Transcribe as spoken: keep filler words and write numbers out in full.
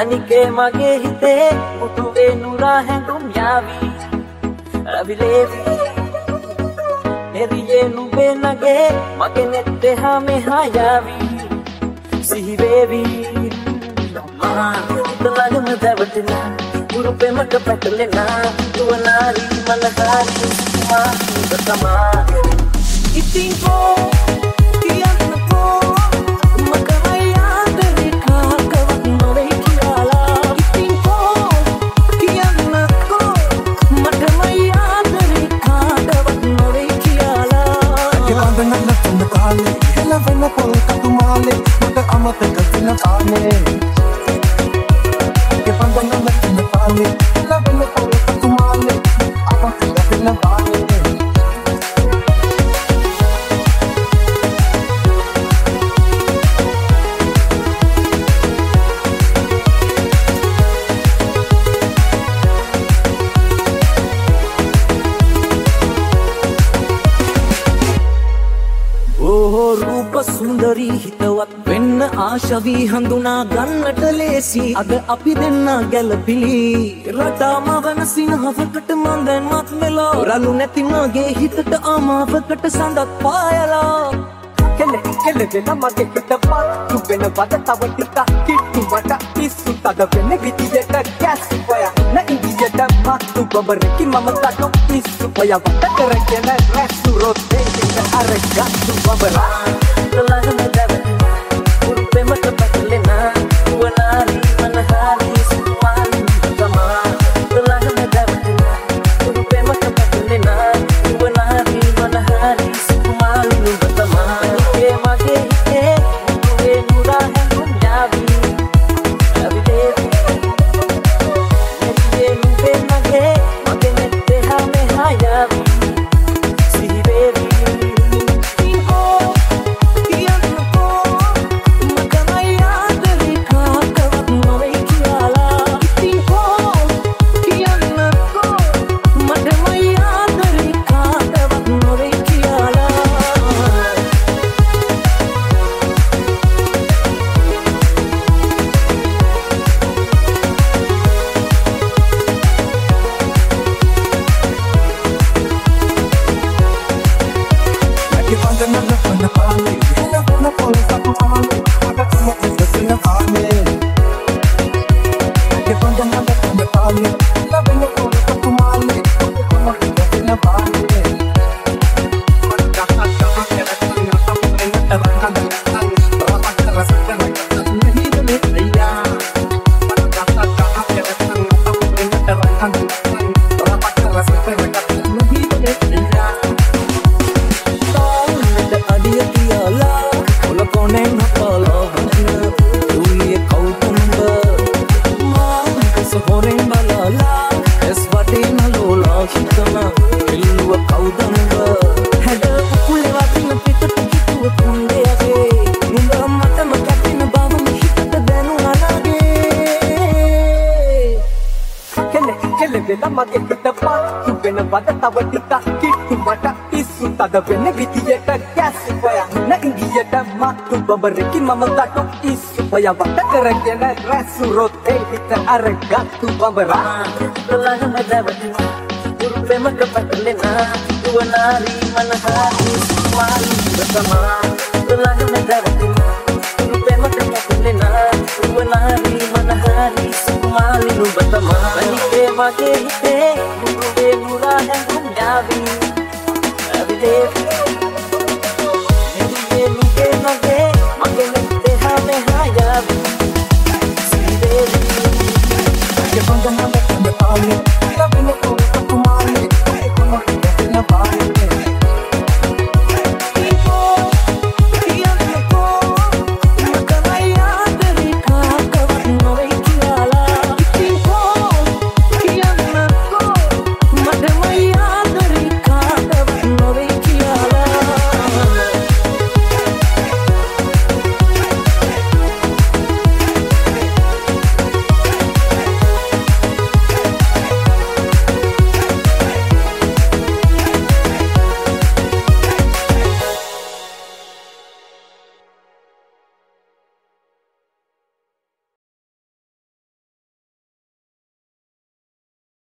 අනිකේ මගේ හිතේ උතුවේ නුරා හැඟුම් යාවි රවිලේවි එරියේ නුඹේ නගේ මගේ නෙත් එහා මෙහා යාවි සිහි වේවි මහා හිතලගම දැවටෙනා උරුපෙමට පැටලෙනා දුවනාරි මනකාරි මා හිත තමා ඉතින් කෝ කියන්නකෝ Venna pol katumale mata amata katina kane ke pandanga katina kane la venna pol katumale amata katina kane रूप सुंदरी हितवत වෙන්න ආශවි හඳුනා ගන්නට ලේසි අද අපි දෙන්න ගැලපිලි රටාම වන සිනහවකට මන් දැන් මත් මෙලෝ රළු නැති මගේ හිතට ආමාවකට සඳක් පායලා කෙල්ල කෙල්ල වෙන මගේ හිත පාත් තු වෙන වද තව ටික කිට්ටු වට පිස්සු තද වෙන විදියට කැස් ඔයා නැගියට මත්තු බබරකි මම තටු පිස්සු ඔයා වට කරගෙන රැස්සු රොත්තේ අරගත්තු බබරා ලගම දැවටෙනා උරුපෙමට පැටලෙනා දුවනාරි මනහාරි සුමාලි තමා ලගම දැවටෙනා උරුපෙමට පැටලෙනා දුවනාරි මනහාරි සුමාලි තමා අනිකේ මගේ හිතේ උතුවේ නුරා හැඟුම් යාවි රවිලේවි එරියේ නුඹේ නගේ මගේ නෙත් එහා මෙහා යාවි සිහි වේවි මගේ හිත පාත් වෙන වද තව ටික කිට්ටු වට පිස්සු තද වෙන විදියට කැස් ඔයා නැගියට මත්තු බබරකි මම තටු පිස්සු ඔයා වට කරගෙන රැස්සු රොත්තේ හිත අරගත්තු බබරා ලගම දැවටෙනා උරුපෙමට පැටලෙනා දුවනාරි මනහාරි සුමාලි තමා ලගම දැවටෙනා උරුපෙමට පැටලෙනා දුවනාරි මනහාරි සුමාලි නුඹ තමා අනිකේ මගේ හිතේ උතුවේ නුරා හැඟුම්